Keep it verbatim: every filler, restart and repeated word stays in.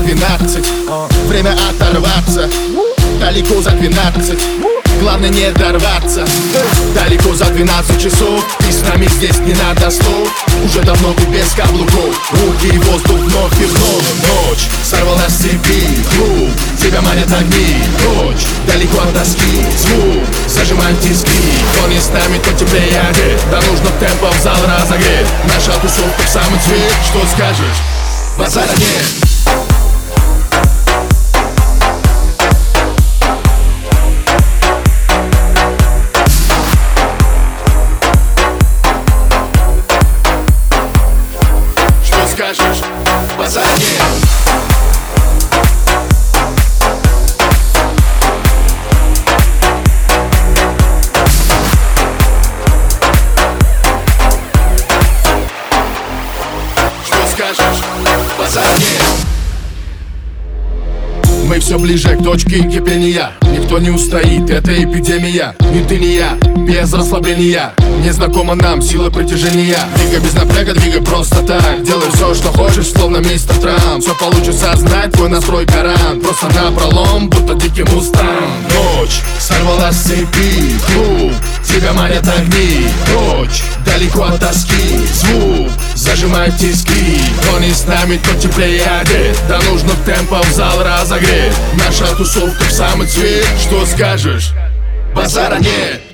двенадцать. Время оторваться, далеко за двенадцать. Главное не дорваться. Далеко за двенадцать часов, и с нами здесь не надо слов. Уже давно ты без каблуков, руки и воздух вновь и вновь. Ночь сорвалась с цепи, клуб, тебя манят огни. Ночь, далеко от тоски, звук, зажимаем тиски. Кто не с нами, то теплее одет. Да нужно темпом в зал разогреть. Наша тусовка в самый цвет. Что скажешь? Базара нет. Скажешь, базара нет. Что скажешь, базара нет. Мы все ближе к точке кипения. Никто не устоит, это эпидемия. Ни ты, ни я, без расслабления. Незнакома нам сила притяжения. Двигай без напряга, двигай просто так. Делай все, что хочешь, словно мистер Трамп. Все получится знать, твой настрой гарант. Просто напролом, будто дикий мустанг. Ночь сорвалась с цепи, клуб, тебя манят огни. Ночь, далеко от тоски, звук, зажимает тиски. Кто не с нами, то теплее одет. Да нужно темпом в зал разогреть. Наша тусовка в самый цвет. Что скажешь? Базара нет.